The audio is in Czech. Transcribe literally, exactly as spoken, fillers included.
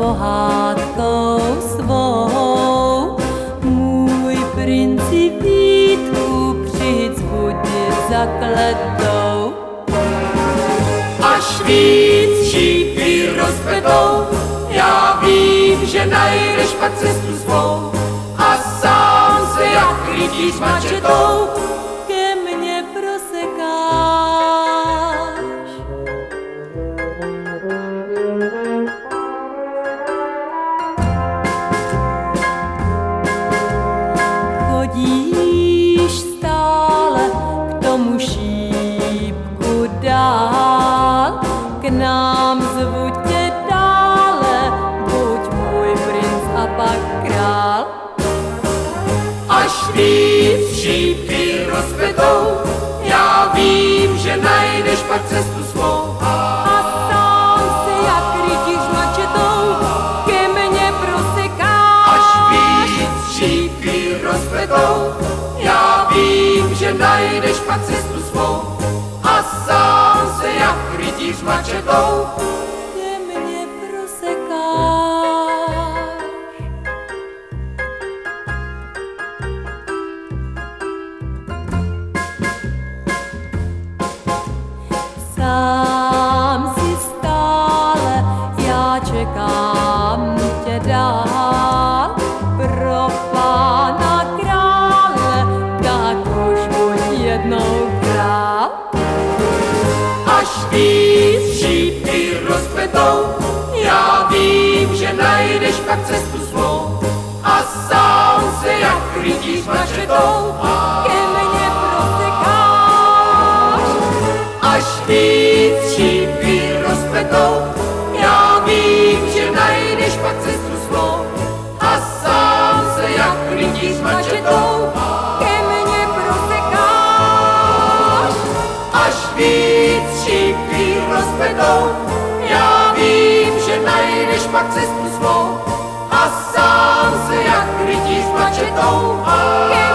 pohádkou svou. Můj princi Vítku, přijď zbudit za kletou. Až víc šípy rozkvetou, já vím, že najdeš pak cestu svou a sám se jak rytíř mačetou ke mně prosekáš. Chodíš stále k tomu šípku dál, k nám zvu tě dále, buď můj princ a pak král. Až víc šípy rozkvetou, já vím, že najdeš pak cestu svou A sám se jak rytíř mačetou ke mně prosekáš. Až víc šípy rozkvetou, já vím, že najdeš pak cestu svou a sám se jak rytíř mačetou Ke mně prosekáš. Sám si stále, já čekám tě dál. Pro pána krále, tak už buď jednou král. Až víc šípy rozkvetou, já vím, že najdeš pak cestu svou a sám se jak rytíř mačetou Ke mně prosekáš. Až víc šípy rozkvetou, já vím, že najdeš pak cestu svou a sám se jak rytíř mačetou Ke mně prosekáš. Až víc šípy rozkvetou, já vím, že najdeš pak cestu svou a sám se jak rytíř mačetou Ke